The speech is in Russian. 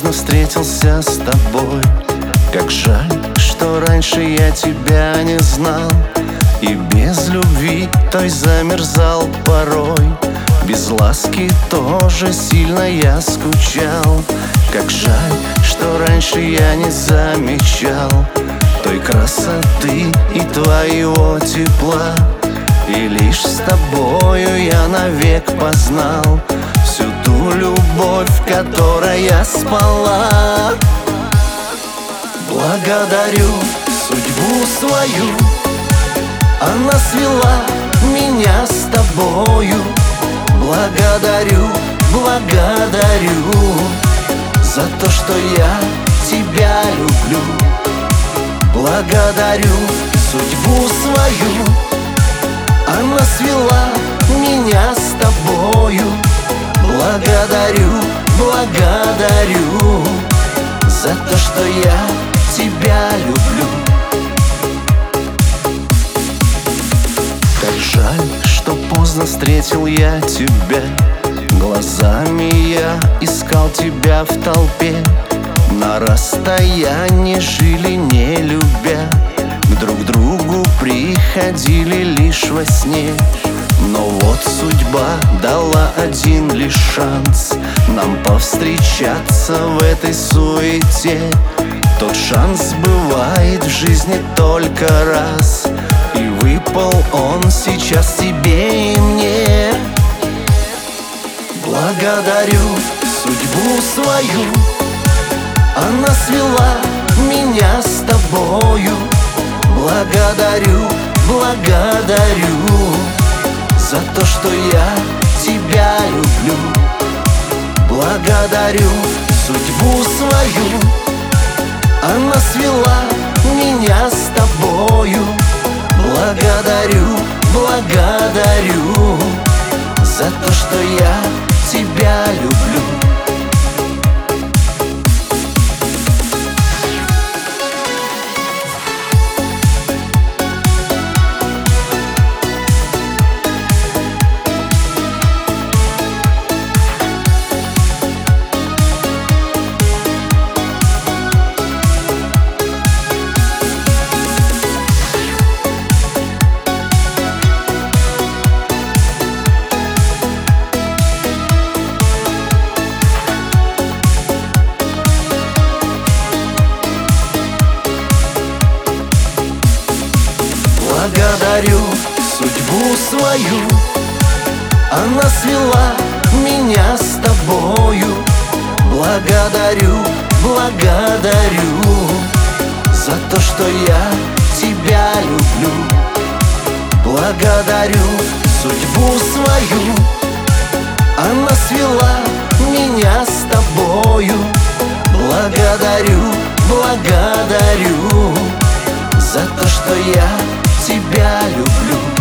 поздно встретился с тобой. Как жаль, что раньше я тебя не знал, и без любви той замерзал порой. Без ласки тоже сильно я скучал. Как жаль, что раньше я не замечал той красоты и твоего тепла. И лишь с тобою я навек познал всю ту любовь, в которой я спала. Благодарю судьбу свою, она свела меня с тобою. Благодарю, благодарю за то, что я тебя люблю. Благодарю судьбу свою, она свела меня с тобою. Благодарю, благодарю за то, что я тебя люблю. Как жаль, что поздно встретил я тебя. Глазами я искал тебя в толпе. На расстоянии жили, не любя, к друг другу приходили лишь во сне. Но вот судьба дала один лишь шанс нам повстречаться в этой суете. Тот шанс бывает в жизни только раз, и выпал он сейчас тебе и мне. Благодарю судьбу свою, она свела меня с тобою. Благодарю, благодарю за то, что я тебя люблю. Благодарю судьбу свою, она свела меня с тобою. Благодарю, благодарю за то, что я тебя люблю. Благодарю судьбу свою, она свела меня с тобою. Благодарю, благодарю за то, что я тебя люблю. Благодарю судьбу свою, она свела меня с тобою. Благодарю, благодарю за то, что я тебя люблю.